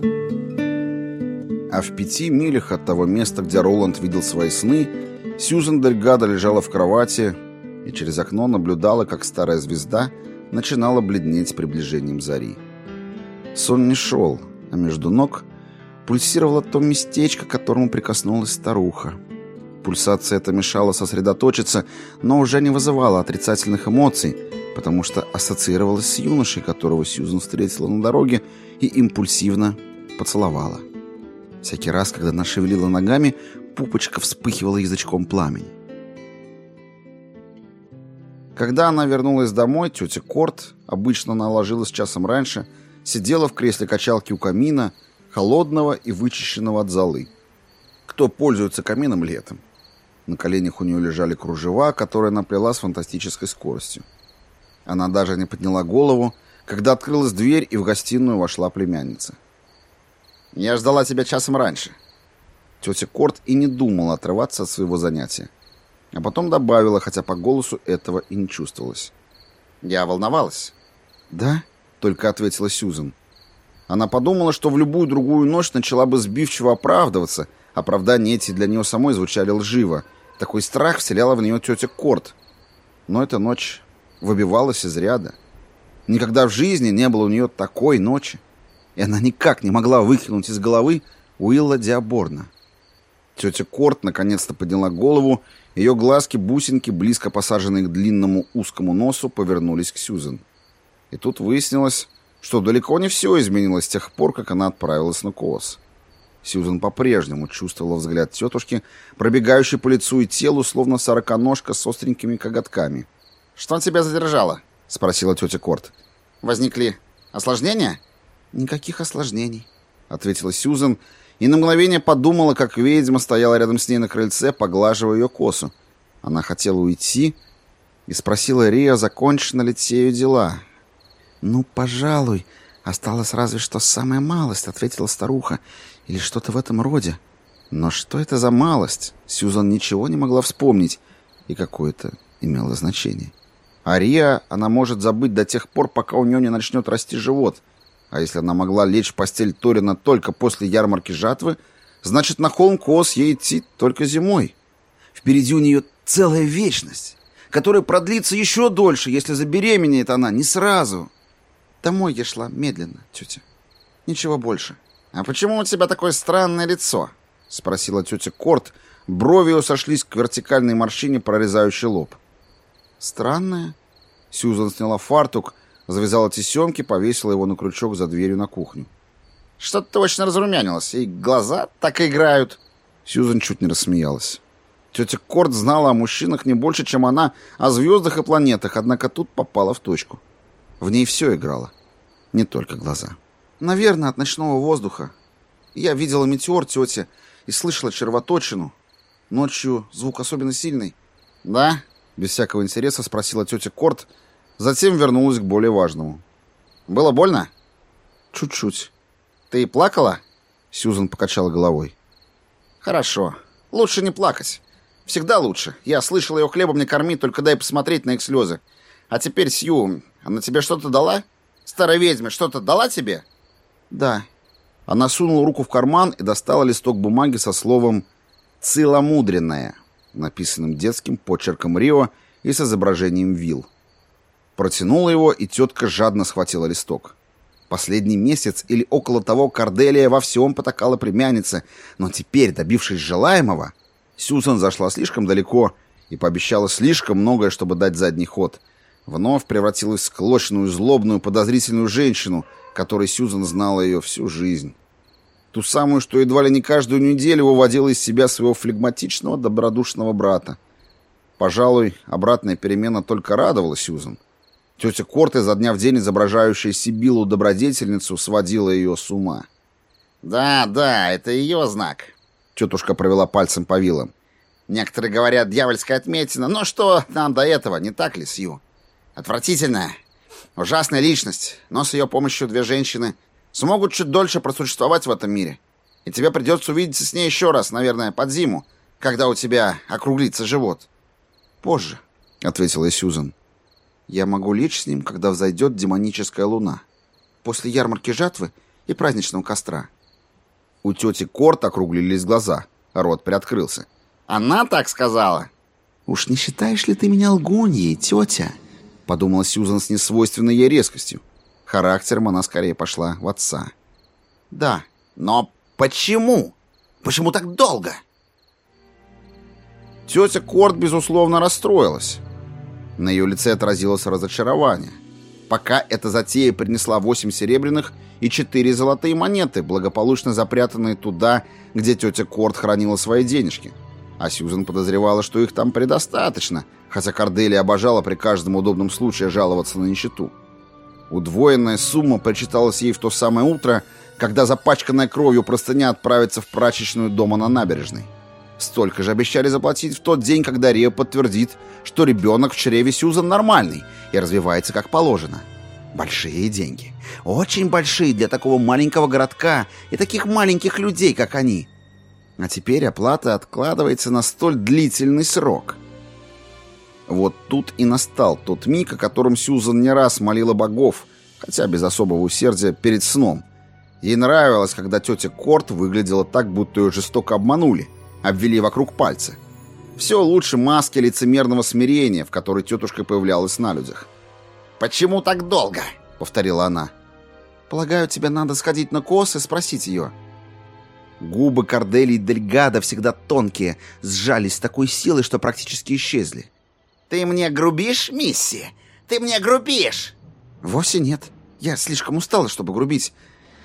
А в 5 милях от того места, где Роланд видел свои сны, Сьюзен Дельгадо лежала в кровати и через окно наблюдала, как старая звезда начинала бледнеть с приближением зари. Сон не шел, а между ног пульсировало то местечко, к которому прикоснулась старуха. Пульсация эта мешала сосредоточиться, но уже не вызывала отрицательных эмоций, потому что ассоциировалась с юношей, которого Сьюзен встретила на дороге и импульсивно поцеловала. Всякий раз, когда она шевелила ногами, пупочка вспыхивала язычком пламени. Когда она вернулась домой, тетя Корт, обычно она ложилась часом раньше, сидела в кресле качалки у камина, холодного и вычищенного от золы. Кто пользуется камином летом? На коленях у нее лежали кружева, которые она плела с фантастической скоростью. Она даже не подняла голову, когда открылась дверь, и в гостиную вошла племянница. «Я ждала тебя часом раньше». Тетя Корт и не думала отрываться от своего занятия. А потом добавила, хотя по голосу этого и не чувствовалось. «Я волновалась». «Да?» — только ответила Сьюзен. Она подумала, что в любую другую ночь начала бы сбивчиво оправдываться. Оправдания эти для нее самой звучали лживо. Такой страх вселяла в нее тетя Корт. Но эта ночь выбивалась из ряда. Никогда в жизни не было у нее такой ночи. И она никак не могла выкинуть из головы Уилла Диаборна. Тетя Корт наконец-то подняла голову. Ее глазки-бусинки, близко посаженные к длинному узкому носу, повернулись к Сьюзен. И тут выяснилось, что далеко не все изменилось с тех пор, как она отправилась на КОС. Сьюзен по-прежнему чувствовала взгляд тетушки, пробегающий по лицу и телу, словно сороконожка с остренькими коготками. «Что тебя задержало?» — спросила тетя Корт. «Возникли осложнения?» «Никаких осложнений», — ответила Сьюзен, и на мгновение подумала, как ведьма стояла рядом с ней на крыльце, поглаживая ее косу. Она хотела уйти и спросила Рио, закончены ли те ее дела. «Ну, пожалуй, осталось разве что самая малость», — ответила старуха, — «или что-то в этом роде». Но что это за малость? Сьюзан ничего не могла вспомнить, и какое-то имело значение. А Рио она может забыть до тех пор, пока у нее не начнет расти живот. А если она могла лечь в постель Торина только после ярмарки жатвы, значит, на холм Кос ей идти только зимой. Впереди у нее целая вечность, которая продлится еще дольше, если забеременеет она не сразу. Домой я шла медленно, тетя. Ничего больше. «А почему у тебя такое странное лицо?» — спросила тетя Корт. Брови ее сошлись к вертикальной морщине, прорезающей лоб. «Странное?» Сьюзан сняла фартук, завязала тесемки, повесила его на крючок за дверью на кухню. «Что-то ты очень разрумянилась, и глаза так играют». Сьюзан чуть не рассмеялась. Тетя Корт знала о мужчинах не больше, чем она о звездах и планетах, однако тут попала в точку. В ней все играло, не только глаза. «Наверное, от ночного воздуха. Я видела метеор, тетя, и слышала червоточину. Ночью звук особенно сильный». «Да?» — без всякого интереса спросила тетя Корт, затем вернулась к более важному. «Было больно?» «Чуть-чуть». «Ты плакала?» Сьюзан покачала головой. «Хорошо. Лучше не плакать. Всегда лучше. Я слышала, ее хлебом не корми, только дай посмотреть на их слезы. А теперь, Сью, она тебе что-то дала? Старая ведьма что-то дала тебе?» «Да». Она сунула руку в карман и достала листок бумаги со словом «Целомудренная», написанным детским почерком Рио и с изображением вил. Протянула его, и тетка жадно схватила листок. Последний месяц или около того Корделия во всем потакала племяннице, но теперь, добившись желаемого, Сьюзан зашла слишком далеко и пообещала слишком многое, чтобы дать задний ход. Вновь превратилась в склочную, злобную, подозрительную женщину, которой Сьюзан знала ее всю жизнь. Ту самую, что едва ли не каждую неделю выводила из себя своего флегматичного, добродушного брата. Пожалуй, обратная перемена только радовала Сьюзан. Тетя Корт, изо дня в день изображающая Сибиллу-добродетельницу, сводила ее с ума. «Да, это ее знак», — тетушка провела пальцем по вилам. «Некоторые говорят, дьявольская отметина, но что нам до этого, не так ли, Сью? Отвратительная, ужасная личность, но с ее помощью две женщины смогут чуть дольше просуществовать в этом мире. И тебе придется увидеться с ней еще раз, наверное, под зиму, когда у тебя округлится живот». «Позже», — ответила Сьюзан. «Я могу лечь с ним, когда взойдет демоническая луна. После ярмарки жатвы и праздничного костра». У тети Корт округлились глаза, рот приоткрылся. «Она так сказала?» «Уж не считаешь ли ты меня лгуньей, тетя?» — подумала Сьюзан с несвойственной ей резкостью. Характером она скорее пошла в отца. «Да, но почему? Почему так долго?» Тетя Корт, безусловно, расстроилась. На ее лице отразилось разочарование. Пока эта затея принесла 8 серебряных и 4 золотые монеты, благополучно запрятанные туда, где тетя Корт хранила свои денежки. А Сьюзан подозревала, что их там предостаточно, хотя Корделия обожала при каждом удобном случае жаловаться на нищету. Удвоенная сумма причиталась ей в то самое утро, когда запачканная кровью простыня отправится в прачечную дома на набережной. Столько же обещали заплатить в тот день, когда Рио подтвердит, что ребенок в чреве Сьюзан нормальный и развивается как положено. Большие деньги. Очень большие для такого маленького городка и таких маленьких людей, как они. А теперь оплата откладывается на столь длительный срок. Вот тут и настал тот миг, о котором Сьюзан не раз молила богов, хотя без особого усердия, перед сном. Ей нравилось, когда тетя Корт выглядела так, будто ее жестоко обманули, обвели вокруг пальца. Все лучше маски лицемерного смирения, в которой тетушка появлялась на людях. «Почему так долго?» — повторила она. «Полагаю, тебе надо сходить на кос и спросить ее». Губы Корделии Дельгадо, всегда тонкие, сжались с такой силой, что практически исчезли. «Ты мне грубишь, мисси? Ты мне грубишь?» «Вовсе нет. Я слишком устала, чтобы грубить.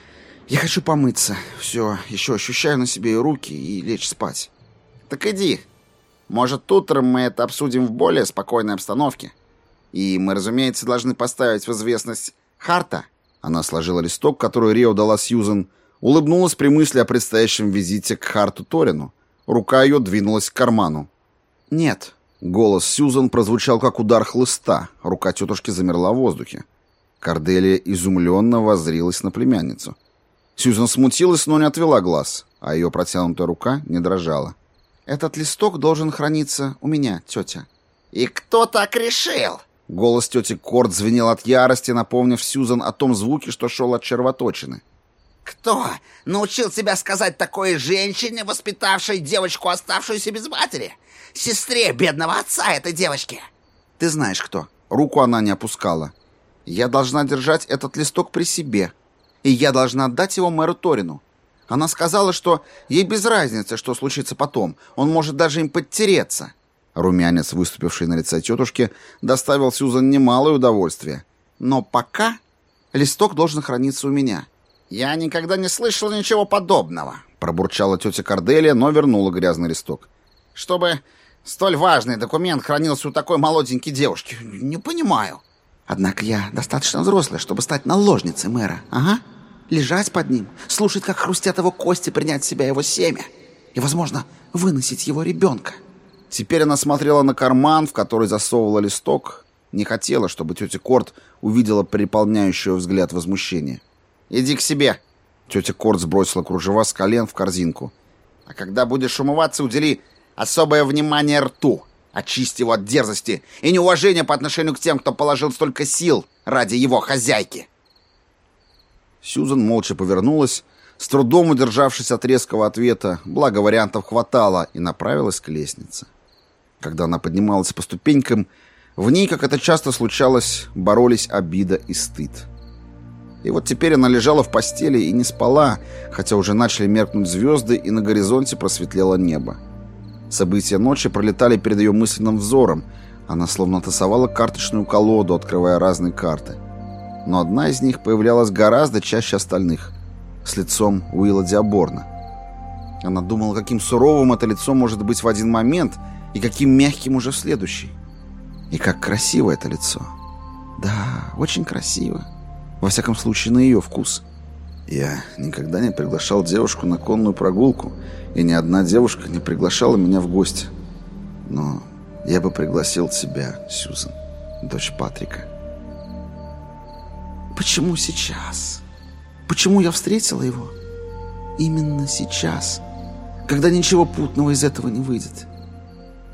Я хочу помыться. Все, еще ощущаю на себе и руки, и лечь спать». «Так иди. Может, утром мы это обсудим в более спокойной обстановке. И мы, разумеется, должны поставить в известность Харта». Она сложила листок, который Рио дала Сьюзан, улыбнулась при мысли о предстоящем визите к Харту Торину. Рука ее двинулась к карману. «Нет». Голос Сьюзан прозвучал, как удар хлыста. Рука тетушки замерла в воздухе. Корделия изумленно воззрилась на племянницу. Сьюзан смутилась, но не отвела глаз, а ее протянутая рука не дрожала. «Этот листок должен храниться у меня, тетя». «И кто так решил?» Голос тети Корт звенел от ярости, напомнив Сьюзан о том звуке, что шел от червоточины. «Кто научил тебя сказать такой женщине, воспитавшей девочку, оставшуюся без матери? Сестре бедного отца этой девочки?» «Ты знаешь кто». Руку она не опускала. «Я должна держать этот листок при себе. И я должна отдать его мэру Торину. Она сказала, что ей без разницы, что случится потом. Он может даже им подтереться». Румянец, выступивший на лице тетушки, доставил Сьюзан немалое удовольствие. «Но пока листок должен храниться у меня». «Я никогда не слышал ничего подобного», — пробурчала тетя Корделия, но вернула грязный листок. «Чтобы столь важный документ хранился у такой молоденькой девушки, не понимаю». «Однако я достаточно взрослая, чтобы стать наложницей мэра. Ага. Лежать под ним, слушать, как хрустят его кости, принять в себя его семя и, возможно, выносить его ребенка». Теперь она смотрела на карман, в который засовывала листок. Не хотела, чтобы тетя Корт увидела переполняющего взгляд возмущения. «Иди к себе!» Тетя Корт сбросила кружева с колен в корзинку. «А когда будешь умываться, удели особое внимание рту. Очисти его от дерзости и неуважения по отношению к тем, кто положил столько сил ради его хозяйки». Сьюзан молча повернулась, с трудом удержавшись от резкого ответа, благо вариантов хватало, и направилась к лестнице. Когда она поднималась по ступенькам, в ней, как это часто случалось, боролись обида и стыд. И вот теперь она лежала в постели и не спала, хотя уже начали меркнуть звезды, и на горизонте просветлело небо. События ночи пролетали перед ее мысленным взором. Она словно тасовала карточную колоду, открывая разные карты. Но одна из них появлялась гораздо чаще остальных, с лицом Уилла Диаборна. Она думала, каким суровым это лицо может быть в один момент и каким мягким уже в следующий. И как красиво это лицо. Да, очень красиво. Во всяком случае, на ее вкус. Я никогда не приглашал девушку на конную прогулку, и ни одна девушка не приглашала меня в гости. Но я бы пригласил тебя, Сьюзан, дочь Патрика. Почему сейчас? Почему я встретила его? Именно сейчас, когда ничего путного из этого не выйдет.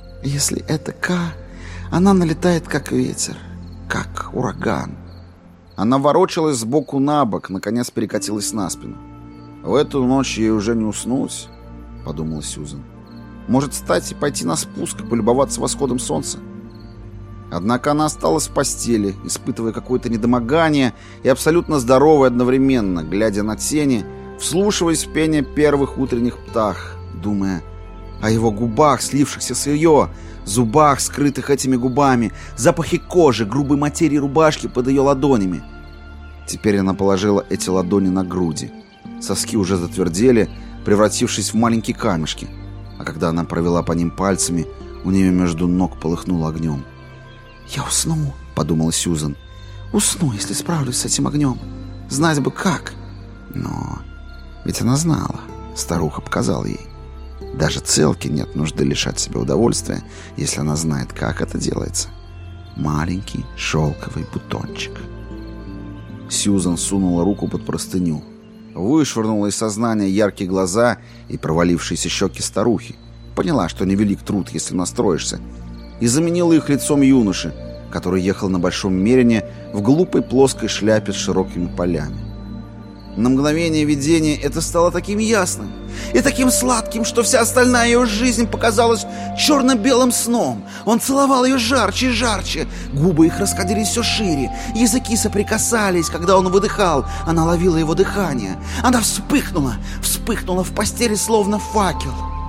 Если это Ка, она налетает как ветер, как ураган. Она ворочалась сбоку на бок, наконец перекатилась на спину. «В эту ночь ей уже не уснуть», — подумала Сьюзен. «Может, встать и пойти на спуск и полюбоваться восходом солнца?» Однако она осталась в постели, испытывая какое-то недомогание и абсолютно здоровой одновременно, глядя на тени, вслушиваясь в пение первых утренних птах, думая о его губах, слившихся с ее, зубах, скрытых этими губами, запахе кожи, грубой материи рубашки под ее ладонями. Теперь она положила эти ладони на груди. Соски уже затвердели, превратившись в маленькие камешки, а когда она провела по ним пальцами, у нее между ног полыхнуло огнем. «Я усну», — подумала Сьюзен. «Усну, если справлюсь с этим огнем. Знать бы как». Но ведь она знала. Старуха показала ей. Даже целке нет нужды лишать себя удовольствия, если она знает, как это делается. Маленький шелковый бутончик. Сьюзен сунула руку под простыню, вышвырнула из сознания яркие глаза и провалившиеся щеки старухи. Поняла, что невелик труд, если настроишься, и заменила их лицом юноши, который ехал на большом мерине в глупой плоской шляпе с широкими полями. На мгновение видения это стало таким ясным и таким сладким, что вся остальная ее жизнь показалась черно-белым сном. Он целовал ее жарче и жарче, губы их расходились все шире, языки соприкасались, когда он выдыхал, она ловила его дыхание. Она вспыхнула в постели, словно факел.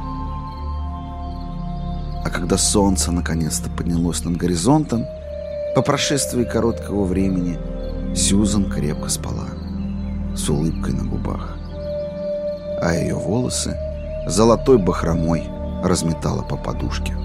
А когда солнце наконец-то поднялось над горизонтом, по прошествии короткого времени Сьюзен крепко спала, с улыбкой на губах, а ее волосы золотой бахромой разметала по подушке.